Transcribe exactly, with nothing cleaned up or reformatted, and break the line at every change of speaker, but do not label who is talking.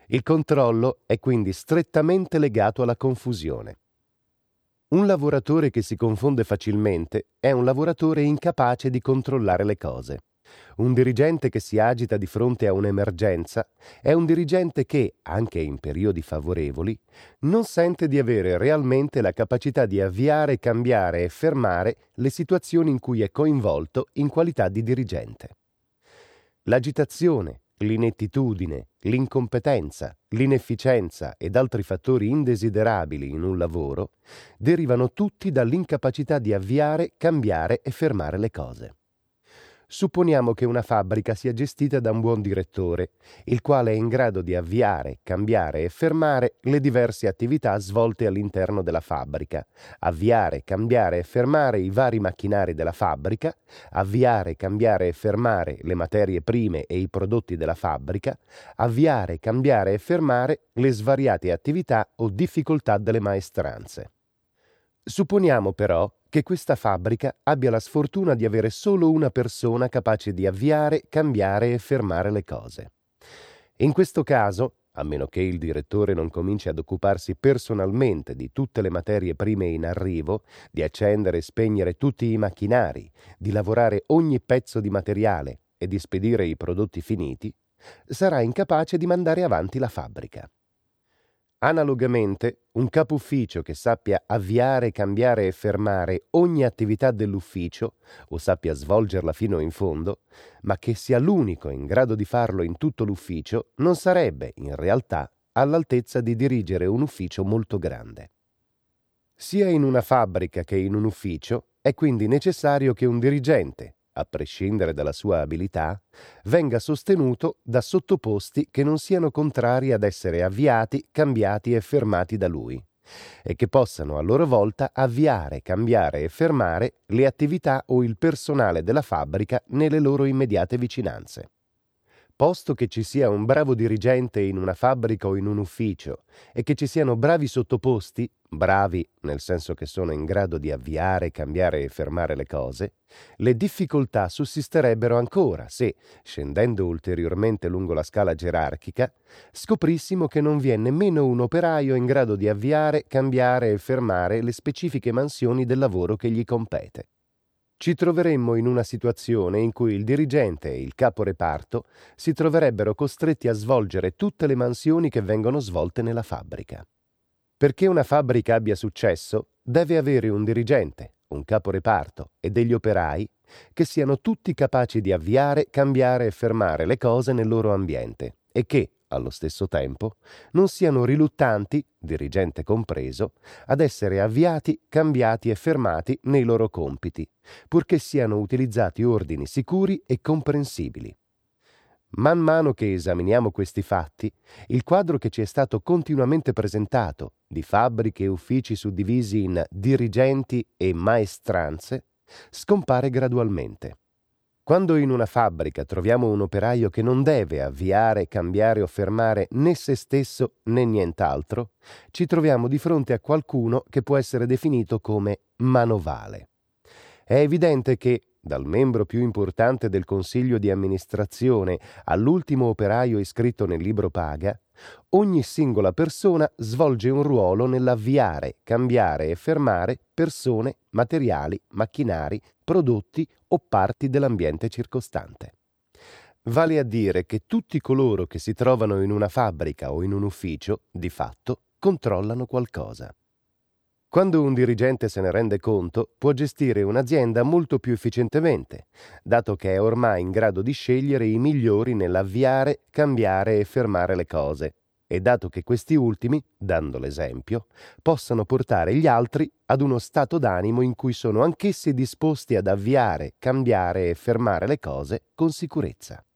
Il controllo è quindi strettamente legato alla confusione. Un lavoratore che si confonde facilmente è un lavoratore incapace di controllare le cose. Un dirigente che si agita di fronte a un'emergenza è un dirigente che, anche in periodi favorevoli, non sente di avere realmente la capacità di avviare, cambiare e fermare le situazioni in cui è coinvolto in qualità di dirigente. L'agitazione, l'inettitudine, l'incompetenza, l'inefficienza ed altri fattori indesiderabili in un lavoro derivano tutti dall'incapacità di avviare, cambiare e fermare le cose. Supponiamo che una fabbrica sia gestita da un buon direttore, il quale è in grado di avviare, cambiare e fermare le diverse attività svolte all'interno della fabbrica, avviare, cambiare e fermare i vari macchinari della fabbrica, avviare, cambiare e fermare le materie prime e i prodotti della fabbrica, avviare, cambiare e fermare le svariate attività o difficoltà delle maestranze. Supponiamo però che questa fabbrica abbia la sfortuna di avere solo una persona capace di avviare, cambiare e fermare le cose. In questo caso, a meno che il direttore non cominci ad occuparsi personalmente di tutte le materie prime in arrivo, di accendere e spegnere tutti i macchinari, di lavorare ogni pezzo di materiale e di spedire i prodotti finiti, sarà incapace di mandare avanti la fabbrica. Analogamente, un capo ufficio che sappia avviare, cambiare e fermare ogni attività dell'ufficio, o sappia svolgerla fino in fondo, ma che sia l'unico in grado di farlo in tutto l'ufficio, non sarebbe, in realtà, all'altezza di dirigere un ufficio molto grande. Sia in una fabbrica che in un ufficio è quindi necessario che un dirigente, a prescindere dalla sua abilità, venga sostenuto da sottoposti che non siano contrari ad essere avviati, cambiati e fermati da lui, e che possano a loro volta avviare, cambiare e fermare le attività o il personale della fabbrica nelle loro immediate vicinanze. Posto che ci sia un bravo dirigente in una fabbrica o in un ufficio e che ci siano bravi sottoposti, bravi nel senso che sono in grado di avviare, cambiare e fermare le cose, le difficoltà sussisterebbero ancora se, scendendo ulteriormente lungo la scala gerarchica, scoprissimo che non vi è nemmeno un operaio in grado di avviare, cambiare e fermare le specifiche mansioni del lavoro che gli compete. Ci troveremmo in una situazione in cui il dirigente e il capo reparto si troverebbero costretti a svolgere tutte le mansioni che vengono svolte nella fabbrica. Perché una fabbrica abbia successo, deve avere un dirigente, un capo reparto e degli operai che siano tutti capaci di avviare, cambiare e fermare le cose nel loro ambiente e che, allo stesso tempo, non siano riluttanti, dirigente compreso, ad essere avviati, cambiati e fermati nei loro compiti, purché siano utilizzati ordini sicuri e comprensibili. Man mano che esaminiamo questi fatti, il quadro che ci è stato continuamente presentato, di fabbriche e uffici suddivisi in dirigenti e maestranze, scompare gradualmente. Quando in una fabbrica troviamo un operaio che non deve avviare, cambiare o fermare né se stesso né nient'altro, ci troviamo di fronte a qualcuno che può essere definito come manovale. È evidente che, dal membro più importante del consiglio di amministrazione all'ultimo operaio iscritto nel libro paga, ogni singola persona svolge un ruolo nell'avviare, cambiare e fermare persone, materiali, macchinari, prodotti o parti dell'ambiente circostante. Vale a dire che tutti coloro che si trovano in una fabbrica o in un ufficio, di fatto, controllano qualcosa. Quando un dirigente se ne rende conto, può gestire un'azienda molto più efficientemente, dato che è ormai in grado di scegliere i migliori nell'avviare, cambiare e fermare le cose, e dato che questi ultimi, dando l'esempio, possano portare gli altri ad uno stato d'animo in cui sono anch'essi disposti ad avviare, cambiare e fermare le cose con sicurezza.